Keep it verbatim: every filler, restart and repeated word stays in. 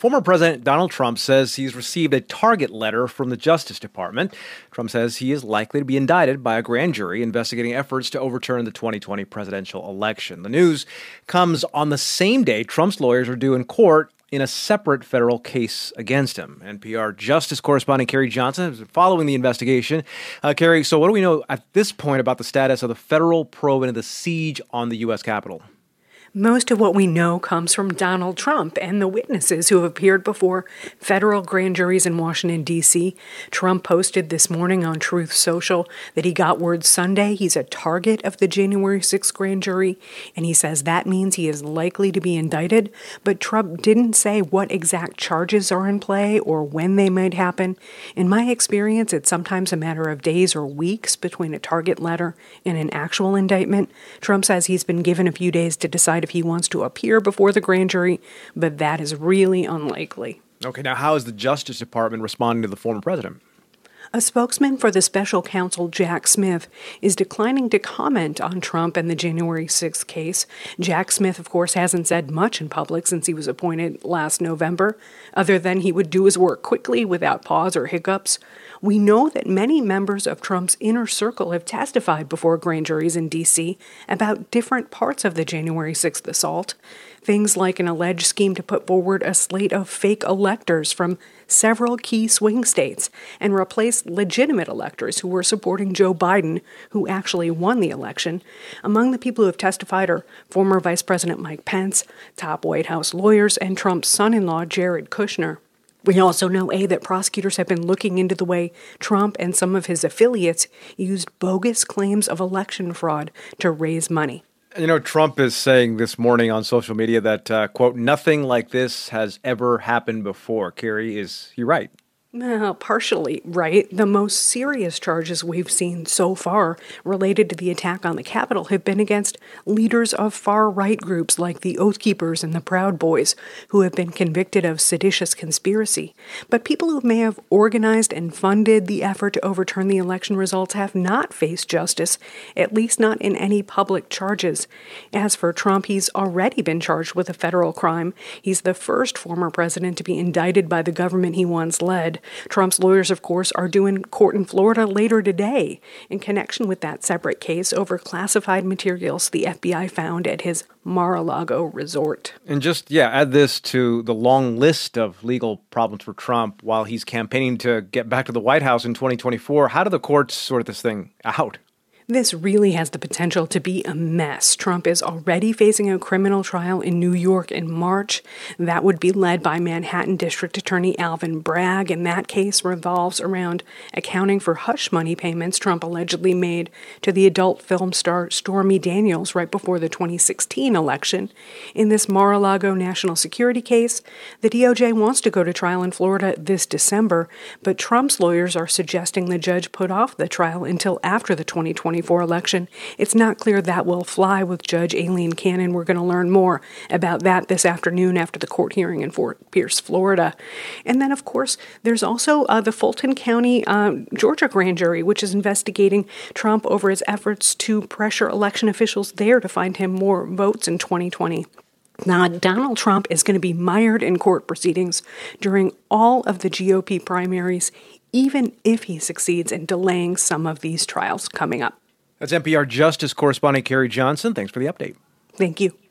Former President Donald Trump says he's received a target letter from the Justice Department. Trump says he is likely to be indicted by a grand jury investigating efforts to overturn the twenty twenty presidential election. The news comes on the same day Trump's lawyers are due in court in a separate federal case against him. N P R Justice correspondent Carrie Johnson has been following the investigation. Uh, Carrie, so what do we know at this point about the status of the federal probe into the siege on the U S Capitol? Most of what we know comes from Donald Trump and the witnesses who have appeared before federal grand juries in Washington, D C. Trump posted this morning on Truth Social that he got word Sunday he's a target of the January sixth grand jury, and he says that means he is likely to be indicted. But Trump didn't say what exact charges are in play or when they might happen. In my experience, it's sometimes a matter of days or weeks between a target letter and an actual indictment. Trump says he's been given a few days to decide if he wants to appear before the grand jury, but that is really unlikely. Okay, now how is the Justice Department responding to the former president? A spokesman for the special counsel, Jack Smith, is declining to comment on Trump and the January sixth case. Jack Smith, of course, hasn't said much in public since he was appointed last November, other than he would do his work quickly without pause or hiccups. We know that many members of Trump's inner circle have testified before grand juries in D C about different parts of the January sixth assault. Things like an alleged scheme to put forward a slate of fake electors from several key swing states and replace legitimate electors who were supporting Joe Biden, who actually won the election. Among the people who have testified are former Vice President Mike Pence, top White House lawyers, and Trump's son-in-law, Jared Kushner. We also know, A, that prosecutors have been looking into the way Trump and some of his affiliates used bogus claims of election fraud to raise money. You know, Trump is saying this morning on social media that, uh, quote, nothing like this has ever happened before. Carrie, is he right? Uh, partially right. The most serious charges we've seen so far related to the attack on the Capitol have been against leaders of far-right groups like the Oath Keepers and the Proud Boys, who have been convicted of seditious conspiracy. But people who may have organized and funded the effort to overturn the election results have not faced justice, at least not in any public charges. As for Trump, he's already been charged with a federal crime. He's the first former president to be indicted by the government he once led. Trump's lawyers, of course, are due in court in Florida later today in connection with that separate case over classified materials the F B I found at his Mar-a-Lago resort. And just, yeah, add this to the long list of legal problems for Trump while he's campaigning to get back to the White House in twenty twenty-four. How do the courts sort this thing out? This really has the potential to be a mess. Trump is already facing a criminal trial in New York in March. That would be led by Manhattan District Attorney Alvin Bragg, and that case revolves around accounting for hush money payments Trump allegedly made to the adult film star Stormy Daniels right before the twenty sixteen election. In this Mar-a-Lago national security case, the D O J wants to go to trial in Florida this December, but Trump's lawyers are suggesting the judge put off the trial until after the twenty twenty-four election. It's not clear that will fly with Judge Aileen Cannon. We're going to learn more about that this afternoon after the court hearing in Fort Pierce, Florida. And then, of course, there's also uh, the Fulton County, uh, Georgia grand jury, which is investigating Trump over his efforts to pressure election officials there to find him more votes in twenty twenty. Now, Donald Trump is going to be mired in court proceedings during all of the G O P primaries, even if he succeeds in delaying some of these trials coming up. That's N P R Justice correspondent Carrie Johnson. Thanks for the update. Thank you.